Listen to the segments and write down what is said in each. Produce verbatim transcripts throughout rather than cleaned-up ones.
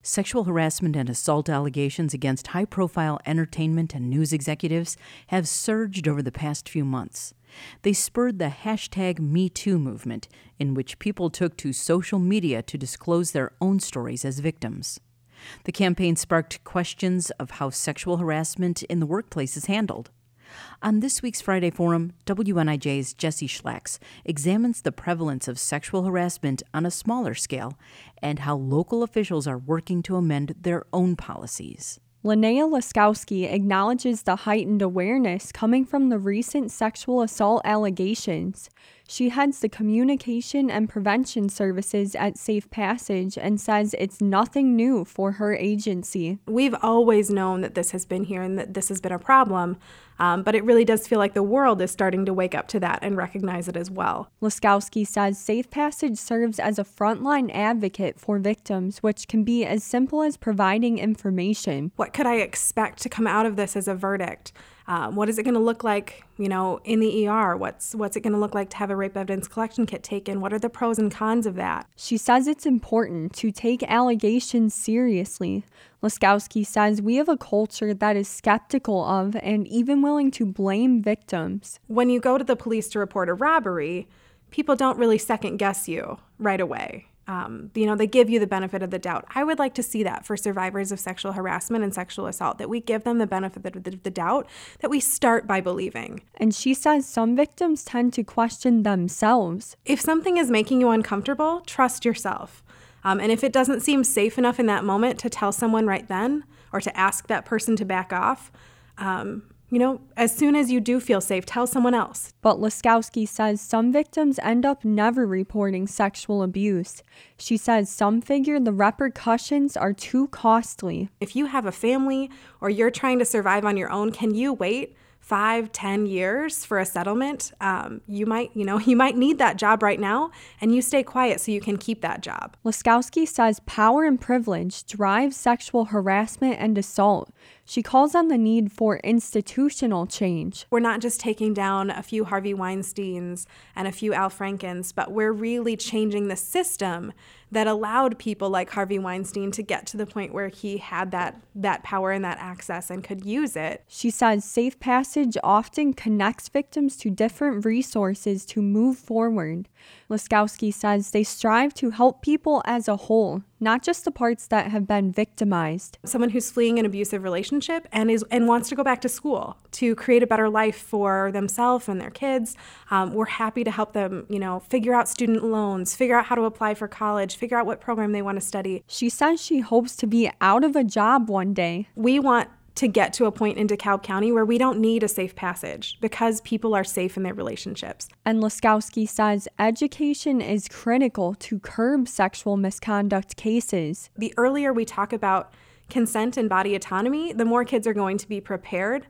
Sexual harassment and assault allegations against high-profile entertainment and news executives have surged over the past few months. They spurred the hashtag Me Too movement, in which people took to social media to disclose their own stories as victims. The campaign sparked questions of how sexual harassment in the workplace is handled. On this week's Friday Forum, W N I J's Jesse Schlacks examines the prevalence of sexual harassment on a smaller scale and how local officials are working to amend their own policies. Linnea Laskowski acknowledges the heightened awareness coming from the recent sexual assault allegations. She heads the communication and prevention services at Safe Passage and says it's nothing new for her agency. We've always known that this has been here and that this has been a problem, um, but it really does feel like the world is starting to wake up to that and recognize it as well. Laskowski says Safe Passage serves as a frontline advocate for victims, which can be as simple as providing information. What could I expect to come out of this as a verdict? Um, what is it going to look like, you know, in the E R? What's what's it going to look like to have a rape evidence collection kit taken? What are the pros and cons of that? She says it's important to take allegations seriously. Laskowski says we have a culture that is skeptical of and even willing to blame victims. When you go to the police to report a robbery, people don't really second guess you right away. Um, you know, they give you the benefit of the doubt. I would like to see that for survivors of sexual harassment and sexual assault, that we give them the benefit of the, the doubt, that we start by believing. And she says some victims tend to question themselves. If something is making you uncomfortable, trust yourself. Um, and if it doesn't seem safe enough in that moment to tell someone right then or to ask that person to back off, um, you know, as soon as you do feel safe, tell someone else. But Laskowski says some victims end up never reporting sexual abuse. She says some figure the repercussions are too costly. If you have a family or you're trying to survive on your own, can you wait five, ten years for a settlement? Um, you might, you know, you might need that job right now, and you stay quiet so you can keep that job. Laskowski says power and privilege drive sexual harassment and assault. She calls on the need for institutional change. We're not just taking down a few Harvey Weinsteins and a few Al Frankens, but we're really changing the system that allowed people like Harvey Weinstein to get to the point where he had that, that power and that access and could use it. She says Safe Passage often connects victims to different resources to move forward. Laskowski says they strive to help people as a whole, not just the parts that have been victimized. Someone who's fleeing an abusive relationship and is and wants to go back to school to create a better life for themselves and their kids, um, we're happy to help them, you know, figure out student loans, figure out how to apply for college, figure out what program they want to study. She says she hopes to be out of a job one day. We want to get to a point in DeKalb County where we don't need a Safe Passage because people are safe in their relationships. And Laskowski says education is critical to curb sexual misconduct cases. The earlier we talk about consent and body autonomy, the more kids are going to be prepared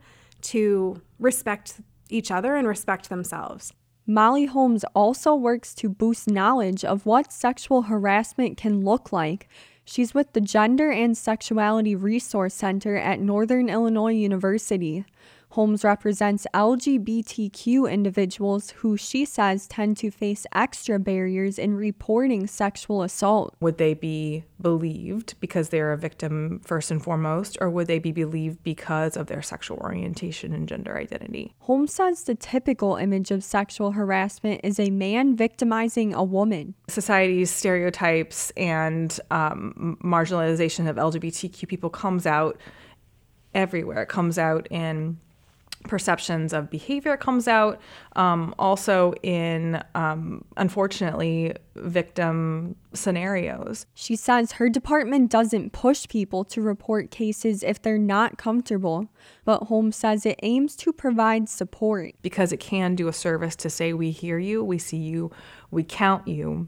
to respect each other and respect themselves. Molly Holmes also works to boost knowledge of what sexual harassment can look like. She's with the Gender and Sexuality Resource Center at Northern Illinois University. Holmes represents L G B T Q individuals who she says tend to face extra barriers in reporting sexual assault. Would they be believed because they're a victim first and foremost, or would they be believed because of their sexual orientation and gender identity? Holmes says the typical image of sexual harassment is a man victimizing a woman. Society's stereotypes and um, marginalization of L G B T Q people comes out everywhere. It comes out in perceptions of behavior, comes out um, also in, um, unfortunately, victim scenarios. She says her department doesn't push people to report cases if they're not comfortable, but Holmes says it aims to provide support. Because it can do a service to say, we hear you, we see you, we count you,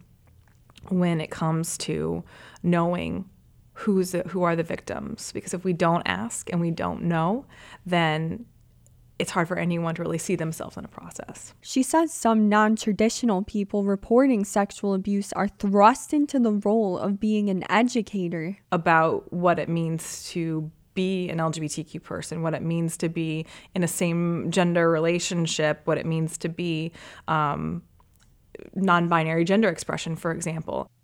when it comes to knowing who's the, who are the victims. Because if we don't ask and we don't know, then it's hard for anyone to really see themselves in a process. She says some non-traditional people reporting sexual abuse are thrust into the role of being an educator. About what it means to be an L G B T Q person, what it means to be in a same gender relationship, what it means to be um, non-binary gender expression, for example.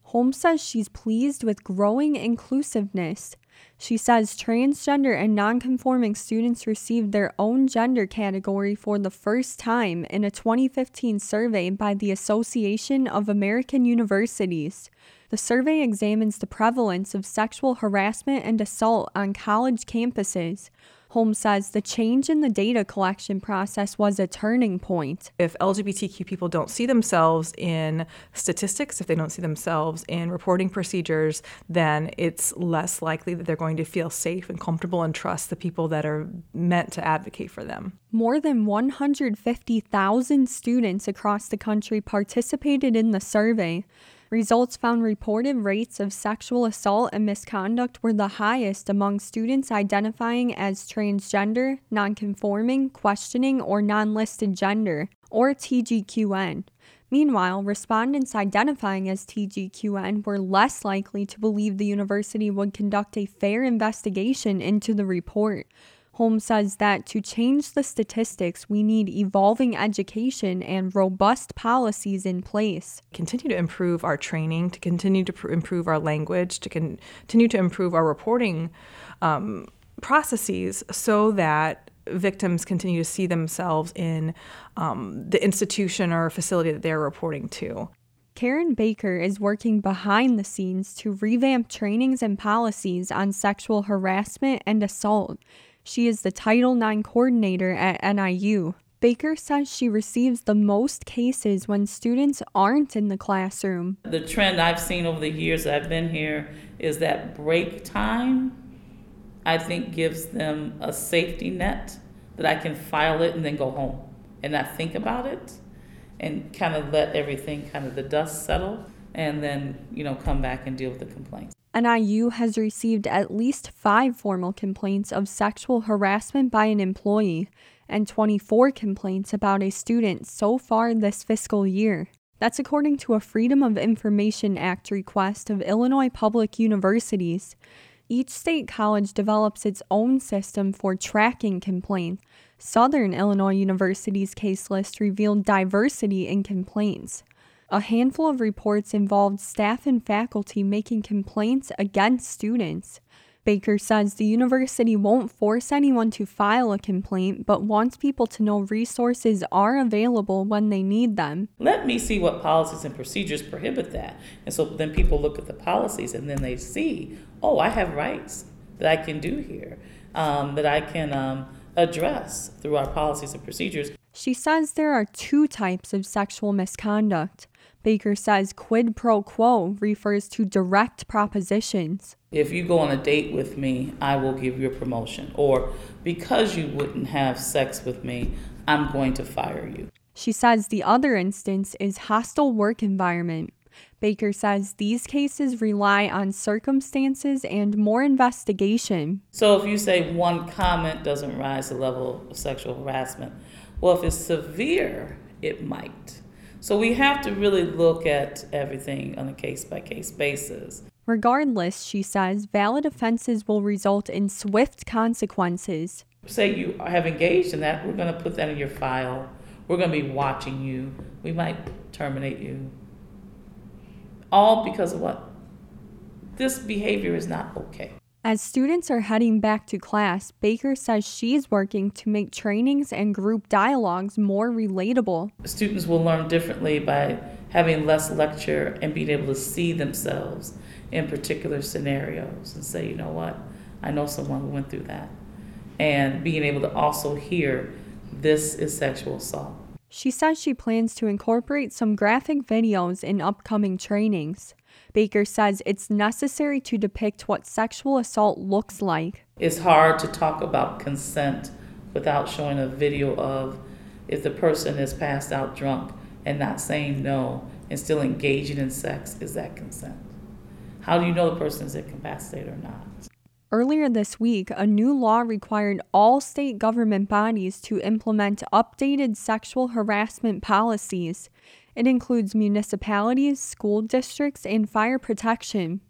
Holmes says she's pleased with growing inclusiveness. She says transgender and nonconforming students received their own gender category for the first time in a twenty fifteen survey by the Association of American Universities. The survey examines the prevalence of sexual harassment and assault on college campuses. Holmes says the change in the data collection process was a turning point. If L G B T Q people don't see themselves in statistics, if they don't see themselves in reporting procedures, then it's less likely that they're going to feel safe and comfortable and trust the people that are meant to advocate for them. More than one hundred fifty thousand students across the country participated in the survey. Results found reported rates of sexual assault and misconduct were the highest among students identifying as transgender, nonconforming, questioning, or non-listed gender, or T G Q N. Meanwhile, respondents identifying as T G Q N were less likely to believe the university would conduct a fair investigation into the report. Holmes says that to change the statistics, we need evolving education and robust policies in place. Continue to improve our training, to continue to pr- improve our language, to con- continue to improve our reporting um, processes so that victims continue to see themselves in um, the institution or facility that they're reporting to. Karen Baker is working behind the scenes to revamp trainings and policies on sexual harassment and assault. She is the Title nine coordinator at N I U. Baker says she receives the most cases when students aren't in the classroom. The trend I've seen over the years that I've been here is that break time, I think, gives them a safety net that I can file it and then go home and not think about it and kind of let everything, kind of the dust settle, and then, you know, come back and deal with the complaints. N I U has received at least five formal complaints of sexual harassment by an employee and twenty-four complaints about a student so far this fiscal year. That's according to a Freedom of Information Act request of Illinois Public Universities. Each state college develops its own system for tracking complaints. Southern Illinois University's case list revealed diversity in complaints. A handful of reports involved staff and faculty making complaints against students. Baker says the university won't force anyone to file a complaint, but wants people to know resources are available when they need them. Let me see what policies and procedures prohibit that. And so then people look at the policies and then they see, oh, I have rights that I can do here, um, that I can um, address through our policies and procedures. She says there are two types of sexual misconduct. Baker says quid pro quo refers to direct propositions. If you go on a date with me, I will give you a promotion. Or because you wouldn't have sex with me, I'm going to fire you. She says the other instance is hostile work environment. Baker says these cases rely on circumstances and more investigation. So if you say one comment doesn't rise to the level of sexual harassment, well, if it's severe, it might. So we have to really look at everything on a case-by-case basis. Regardless, she says, valid offenses will result in swift consequences. Say you have engaged in that, we're going to put that in your file. We're going to be watching you. We might terminate you. All because of what? This behavior is not okay. As students are heading back to class, Baker says she's working to make trainings and group dialogues more relatable. Students will learn differently by having less lecture and being able to see themselves in particular scenarios and say, you know what, I know someone who went through that. And being able to also hear, this is sexual assault. She says she plans to incorporate some graphic videos in upcoming trainings. Baker says it's necessary to depict what sexual assault looks like. It's hard to talk about consent without showing a video of if the person is passed out drunk and not saying no and still engaging in sex, is that consent? How do you know the person is incapacitated or not? Earlier this week, a new law required all state government bodies to implement updated sexual harassment policies. It includes municipalities, school districts, and fire protection.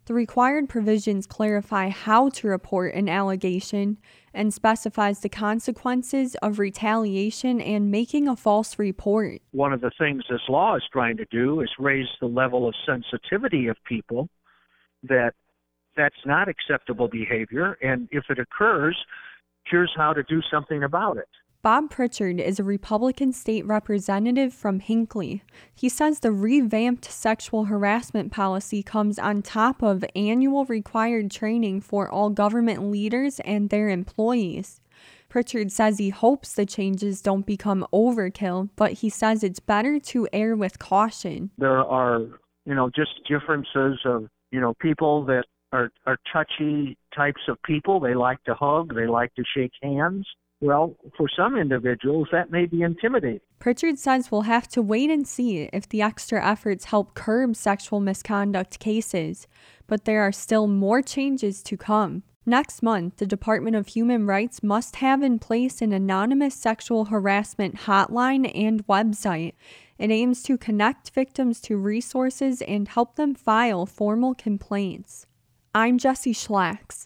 The required provisions clarify how to report an allegation and specifies the consequences of retaliation and making a false report. One of the things this law is trying to do is raise the level of sensitivity of people that that's not acceptable behavior, and if it occurs, here's how to do something about it. Bob Pritchard is a Republican state representative from Hinckley. He says the revamped sexual harassment policy comes on top of annual required training for all government leaders and their employees. Pritchard says he hopes the changes don't become overkill, but he says it's better to err with caution. There are, you know, just differences of, you know, people that are, are touchy types of people. They like to hug, they like to shake hands. Well, for some individuals, that may be intimidating. Pritchard says we'll have to wait and see if the extra efforts help curb sexual misconduct cases, but there are still more changes to come. Next month, the Department of Human Rights must have in place an anonymous sexual harassment hotline and website. It aims to connect victims to resources and help them file formal complaints. I'm Jessie Schlacks.